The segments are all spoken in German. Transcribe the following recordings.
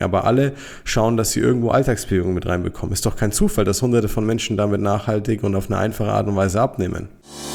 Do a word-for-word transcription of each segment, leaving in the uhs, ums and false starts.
Aber alle schauen, dass sie irgendwo Alltagsbewegung mit reinbekommen. Ist doch kein Zufall, dass hunderte von Menschen damit nachhaltig und auf eine einfache Art und Weise abnehmen.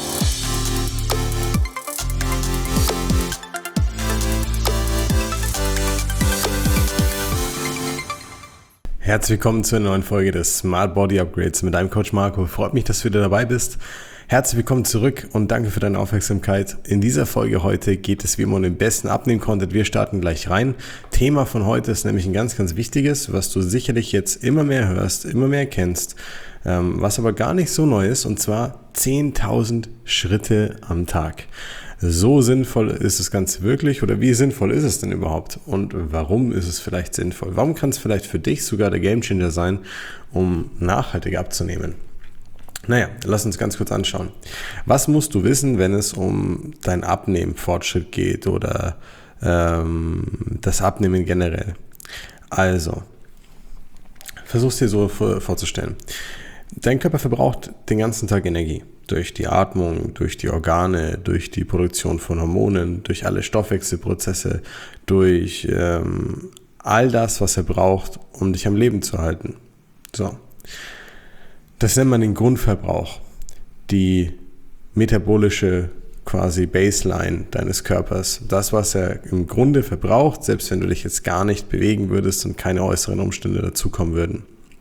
Herzlich willkommen zu einer neuen Folge des Smart Body Upgrades mit deinem Coach Marco. Freut mich, dass du wieder dabei bist. Herzlich willkommen zurück und danke für deine Aufmerksamkeit. In dieser Folge heute geht es wie immer um den besten Abnehmen-Content. Wir starten gleich rein. Thema von heute ist nämlich ein ganz, ganz wichtiges, was du sicherlich jetzt immer mehr hörst, immer mehr kennst, was aber gar nicht so neu ist, und zwar zehntausend Schritte am Tag. So sinnvoll ist das Ganze wirklich, oder wie sinnvoll ist es denn überhaupt und warum ist es vielleicht sinnvoll? Warum kann es vielleicht für dich sogar der Gamechanger sein, um nachhaltig abzunehmen? Naja, lass uns ganz kurz anschauen. Was musst du wissen, wenn es um dein Abnehmen-Fortschritt geht oder ähm, das Abnehmen generell? Also, versuch es dir so vorzustellen. Dein Körper verbraucht den ganzen Tag Energie. Durch die Atmung, durch die Organe, durch die Produktion von Hormonen, durch alle Stoffwechselprozesse, durch ähm, all das, was er braucht, um dich am Leben zu halten. So. Das nennt man den Grundverbrauch, die metabolische quasi Baseline deines Körpers. Das, was er im Grunde verbraucht, selbst wenn du dich jetzt gar nicht bewegen würdest und keine äußeren Umstände dazukommen würden.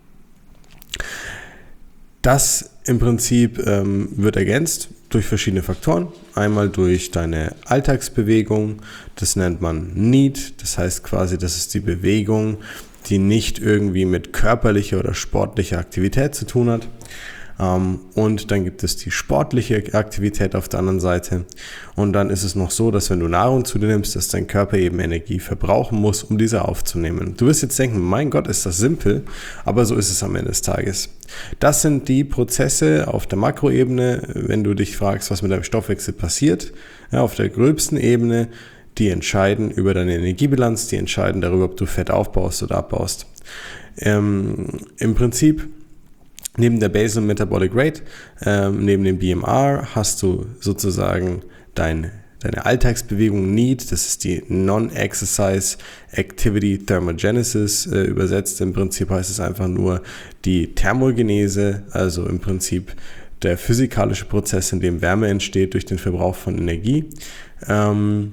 Das im Prinzip ähm, wird ergänzt durch verschiedene Faktoren. Einmal durch deine Alltagsbewegung, das nennt man Need, das heißt quasi, das ist die Bewegung, die nicht irgendwie mit körperlicher oder sportlicher Aktivität zu tun hat. Und dann gibt es die sportliche Aktivität auf der anderen Seite. Und dann ist es noch so, dass wenn du Nahrung zu dir nimmst, dass dein Körper eben Energie verbrauchen muss, um diese aufzunehmen. Du wirst jetzt denken, mein Gott, ist das simpel, aber so ist es am Ende des Tages. Das sind die Prozesse auf der Makroebene, wenn du dich fragst, was mit deinem Stoffwechsel passiert. Ja, auf der gröbsten Ebene, die entscheiden über deine Energiebilanz, die entscheiden darüber, ob du Fett aufbaust oder abbaust. Ähm, im Prinzip, neben der Basal Metabolic Rate, ähm, neben dem B M R, hast du sozusagen dein, deine Alltagsbewegung Need, das ist die Non-Exercise Activity Thermogenesis, äh, übersetzt. Im Prinzip heißt es einfach nur die Thermogenese, also im Prinzip der physikalische Prozess, in dem Wärme entsteht durch den Verbrauch von Energie. Ähm,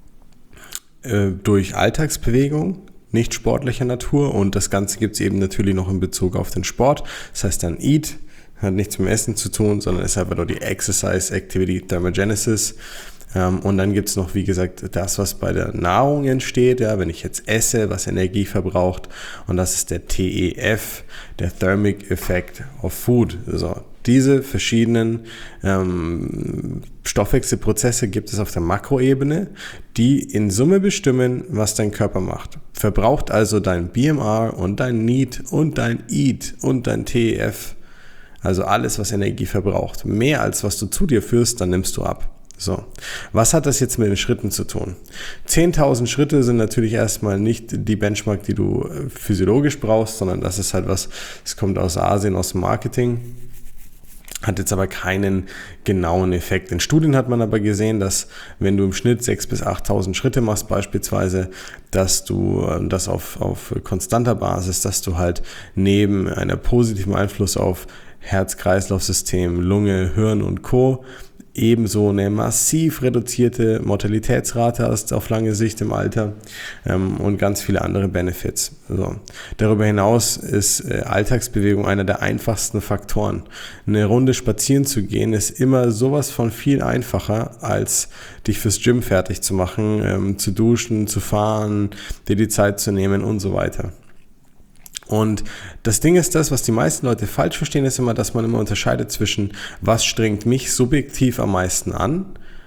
durch Alltagsbewegung, nicht sportlicher Natur, und das Ganze gibt es eben natürlich noch in Bezug auf den Sport. Das heißt dann Eat, hat nichts mit dem Essen zu tun, sondern ist einfach nur die Exercise Activity Thermogenesis. Und dann gibt es noch, wie gesagt, das, was bei der Nahrung entsteht, ja, wenn ich jetzt esse, was Energie verbraucht, und das ist der T E F, der Thermic Effect of Food. So, diese verschiedenen ähm, Stoffwechselprozesse gibt es auf der Makroebene, die in Summe bestimmen, was dein Körper macht. Verbraucht also dein B M R und dein Need und dein Eat und dein T E F, also alles, was Energie verbraucht, mehr als was du zu dir führst, dann nimmst du ab. So, was hat das jetzt mit den Schritten zu tun? zehntausend Schritte sind natürlich erstmal nicht die Benchmark, die du physiologisch brauchst, sondern das ist halt was, es kommt aus Asien, aus dem Marketing, hat jetzt aber keinen genauen Effekt. In Studien hat man aber gesehen, dass wenn du im Schnitt sechstausend bis achttausend Schritte machst beispielsweise, dass du das auf, auf konstanter Basis, dass du halt neben einer positiven Einfluss auf Herz-Kreislauf-System, Lunge, Hirn und Co. ebenso eine massiv reduzierte Mortalitätsrate hast auf lange Sicht im Alter, ähm, und ganz viele andere Benefits. So. Darüber hinaus ist äh, Alltagsbewegung einer der einfachsten Faktoren. Eine Runde spazieren zu gehen ist immer sowas von viel einfacher, als dich fürs Gym fertig zu machen, ähm, zu duschen, zu fahren, dir die Zeit zu nehmen und so weiter. Und das Ding ist das, was die meisten Leute falsch verstehen, ist immer, dass man immer unterscheidet zwischen, was strengt mich subjektiv am meisten an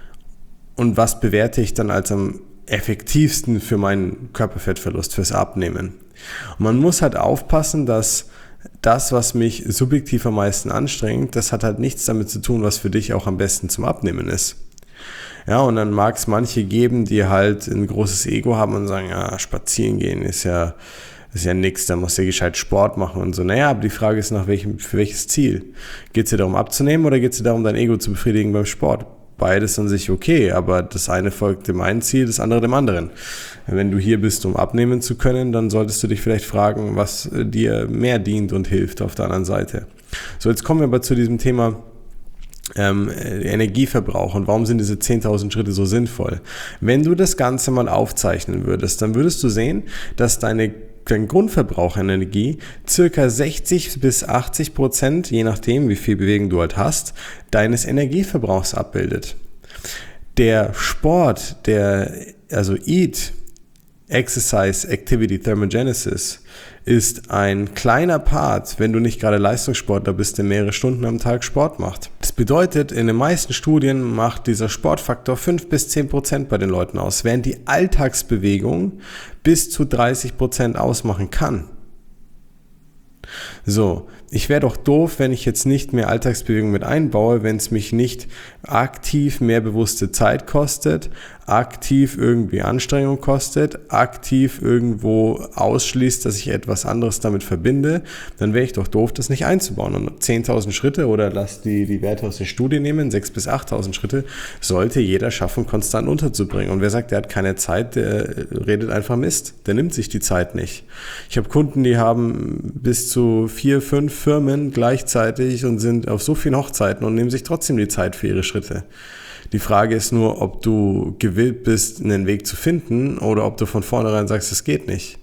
und was bewerte ich dann als am effektivsten für meinen Körperfettverlust, fürs Abnehmen. Und man muss halt aufpassen, dass das, was mich subjektiv am meisten anstrengt, das hat halt nichts damit zu tun, was für dich auch am besten zum Abnehmen ist. Ja, und dann mag es manche geben, die halt ein großes Ego haben und sagen, ja, spazieren gehen ist ja Das ist ja nix, da musst du ja gescheit Sport machen und so. Naja, aber die Frage ist, nach welchem, für welches Ziel? Geht es dir darum abzunehmen oder geht es dir darum, dein Ego zu befriedigen beim Sport? beides an sich okay, aber das eine folgt dem einen Ziel, das andere dem anderen. Wenn du hier bist, um abnehmen zu können, dann solltest du dich vielleicht fragen, was dir mehr dient und hilft auf der anderen Seite. So, jetzt kommen wir aber zu diesem Thema ähm, Energieverbrauch und warum sind diese zehntausend Schritte so sinnvoll? Wenn du das Ganze mal aufzeichnen würdest, dann würdest du sehen, dass deine dein Grundverbrauch an Energie circa sechzig bis achtzig Prozent, je nachdem, wie viel Bewegung du halt hast, deines Energieverbrauchs abbildet. Der Sport, der, also Eat, Exercise, Activity, Thermogenesis, ist ein kleiner Part, wenn du nicht gerade Leistungssportler bist, der mehrere Stunden am Tag Sport macht. Das bedeutet, in den meisten Studien macht dieser Sportfaktor fünf bis zehn Prozent bei den Leuten aus, während die Alltagsbewegung bis zu dreißig Prozent ausmachen kann. So, ich wäre doch doof, wenn ich jetzt nicht mehr Alltagsbewegung mit einbaue, wenn es mich nicht aktiv mehr bewusste Zeit kostet, aktiv irgendwie Anstrengung kostet, aktiv irgendwo ausschließt, dass ich etwas anderes damit verbinde, dann wäre ich doch doof, das nicht einzubauen. Und zehntausend Schritte oder lass die, die Werte aus der Studie nehmen, sechstausend bis achttausend Schritte, sollte jeder schaffen, konstant unterzubringen. Und wer sagt, der hat keine Zeit, der redet einfach Mist. Der nimmt sich die Zeit nicht. Ich habe Kunden, die haben bis zu vier, fünf Firmen gleichzeitig und sind auf so vielen Hochzeiten und nehmen sich trotzdem die Zeit für ihre Schritte. Die Frage ist nur, ob du gewillt bist, einen Weg zu finden oder ob du von vornherein sagst, es geht nicht.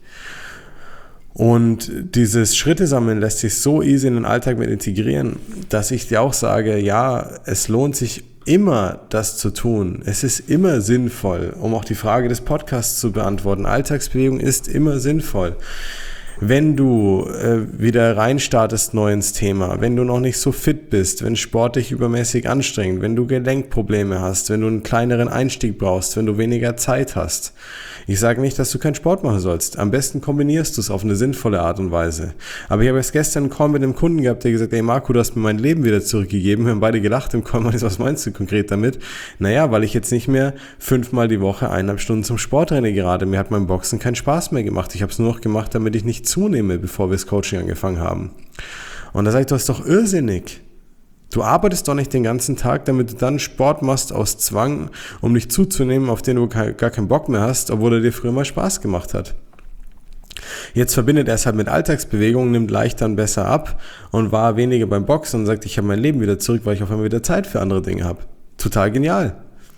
Und dieses Schritte sammeln lässt sich so easy in den Alltag mit integrieren, dass ich dir auch sage, ja, es lohnt sich immer, das zu tun. Es ist immer sinnvoll, um auch die Frage des Podcasts zu beantworten. Alltagsbewegung ist immer sinnvoll. Wenn du äh, wieder reinstartest neu ins Thema, wenn du noch nicht so fit bist, wenn Sport dich übermäßig anstrengt, wenn du Gelenkprobleme hast, wenn du einen kleineren Einstieg brauchst, wenn du weniger Zeit hast. Ich sage nicht, dass du keinen Sport machen sollst. Am besten kombinierst du es auf eine sinnvolle Art und Weise. Aber ich habe erst gestern einen Call mit einem Kunden gehabt, der gesagt hat, ey Marco, du hast mir mein Leben wieder zurückgegeben. Wir haben beide gelacht im Call. Was meinst du konkret damit? Naja, weil ich jetzt nicht mehr fünfmal die Woche eineinhalb Stunden zum Sport renne gerade. Mir hat mein Boxen keinen Spaß mehr gemacht. Ich habe es nur noch gemacht, damit ich nicht zunehme, bevor wir das Coaching angefangen haben. Und da sage ich, du bist doch irrsinnig. Du arbeitest doch nicht den ganzen Tag, damit du dann Sport machst aus Zwang, um dich zuzunehmen, auf den du gar keinen Bock mehr hast, obwohl er dir früher mal Spaß gemacht hat. Jetzt verbindet er es halt mit Alltagsbewegung, nimmt leicht dann besser ab und war weniger beim Boxen und sagt, ich habe mein Leben wieder zurück, weil ich auf einmal wieder Zeit für andere Dinge habe. Total genial.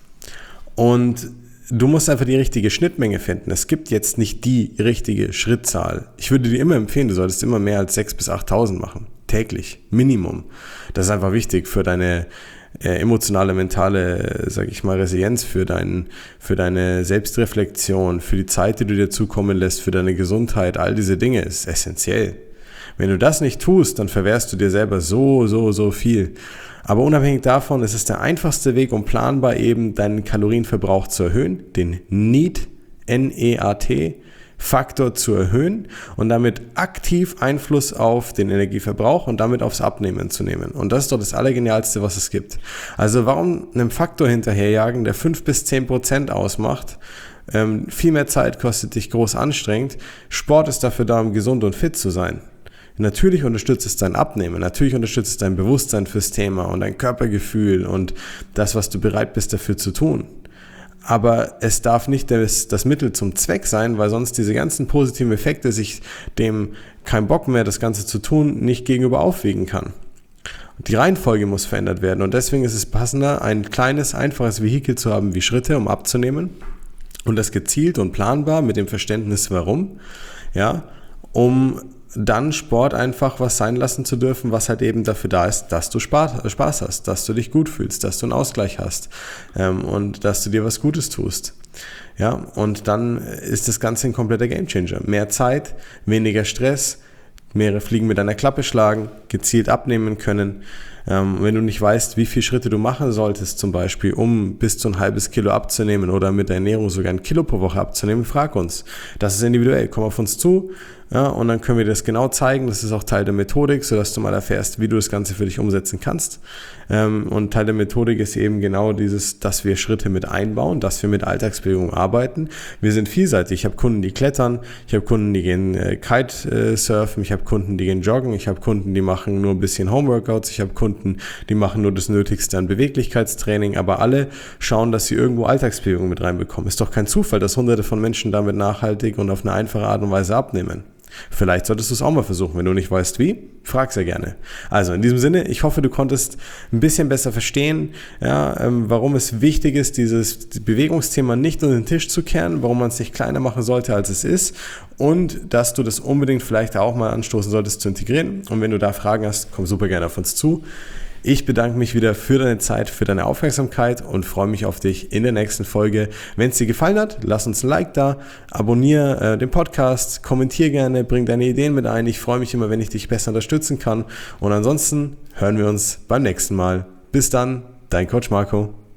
Und du musst einfach die richtige Schnittmenge finden. Es gibt jetzt nicht die richtige Schrittzahl. Ich würde dir immer empfehlen, du solltest immer mehr als sechstausend bis achttausend machen. Täglich. Minimum. Das ist einfach wichtig für deine äh, emotionale, mentale, sag ich mal, Resilienz, für, dein, für deine Selbstreflexion, für die Zeit, die du dir zukommen lässt, für deine Gesundheit. All diese Dinge ist essentiell. Wenn du das nicht tust, dann verwehrst du dir selber so, so, so viel. Aber unabhängig davon ist es der einfachste Weg, um planbar eben deinen Kalorienverbrauch zu erhöhen, den NEAT, N E A T, Faktor zu erhöhen und damit aktiv Einfluss auf den Energieverbrauch und damit aufs Abnehmen zu nehmen. Und das ist doch das Allergenialste, was es gibt. Also warum einem Faktor hinterherjagen, der fünf bis zehn Prozent ausmacht, ähm, viel mehr Zeit kostet, dich groß anstrengt. Sport ist dafür da, um gesund und fit zu sein. Natürlich unterstützt es dein Abnehmen, natürlich unterstützt es dein Bewusstsein fürs Thema und dein Körpergefühl und das, was du bereit bist dafür zu tun. Aber es darf nicht das, das Mittel zum Zweck sein, weil sonst diese ganzen positiven Effekte sich dem kein Bock mehr, das Ganze zu tun, nicht gegenüber aufwiegen kann. Die Reihenfolge muss verändert werden und deswegen ist es passender, ein kleines, einfaches Vehikel zu haben wie Schritte, um abzunehmen und das gezielt und planbar mit dem Verständnis, warum, ja, um dann Sport einfach was sein lassen zu dürfen, was halt eben dafür da ist, dass du Spaß, Spaß hast, dass du dich gut fühlst, dass du einen Ausgleich hast ähm, und dass du dir was Gutes tust. Ja, und dann ist das Ganze ein kompletter Gamechanger. Mehr Zeit, weniger Stress, mehrere Fliegen mit einer Klappe schlagen, gezielt abnehmen können. Ähm, wenn du nicht weißt, wie viele Schritte du machen solltest, zum Beispiel, um bis zu ein halbes Kilo abzunehmen oder mit der Ernährung sogar ein Kilo pro Woche abzunehmen, frag uns. Das ist individuell. Komm auf uns zu, ja, und dann können wir dir das genau zeigen. Das ist auch Teil der Methodik, sodass du mal erfährst, wie du das Ganze für dich umsetzen kannst. Ähm, und Teil der Methodik ist eben genau dieses, dass wir Schritte mit einbauen, dass wir mit Alltagsbewegung arbeiten. Wir sind vielseitig. Ich habe Kunden, die klettern, ich habe Kunden, die gehen äh, Kitesurfen, ich habe Kunden, die gehen joggen, ich habe Kunden, die machen machen nur ein bisschen Homeworkouts. Ich habe Kunden, die machen nur das Nötigste an Beweglichkeitstraining, aber alle schauen, dass sie irgendwo Alltagsbewegung mit reinbekommen. Ist doch kein Zufall, dass hunderte von Menschen damit nachhaltig und auf eine einfache Art und Weise abnehmen. Vielleicht solltest du es auch mal versuchen. Wenn du nicht weißt wie, frag sehr gerne. Also in diesem Sinne, ich hoffe, du konntest ein bisschen besser verstehen, ja, ähm, warum es wichtig ist, dieses Bewegungsthema nicht unter den Tisch zu kehren, warum man es nicht kleiner machen sollte, als es ist und dass du das unbedingt vielleicht auch mal anstoßen solltest zu integrieren. Und wenn du da Fragen hast, komm super gerne auf uns zu. Ich bedanke mich wieder für deine Zeit, für deine Aufmerksamkeit und freue mich auf dich in der nächsten Folge. Wenn es dir gefallen hat, lass uns ein Like da, abonniere äh, den Podcast, kommentiere gerne, bring deine Ideen mit ein. Ich freue mich immer, wenn ich dich besser unterstützen kann. Und ansonsten hören wir uns beim nächsten Mal. Bis dann, dein Coach Marco.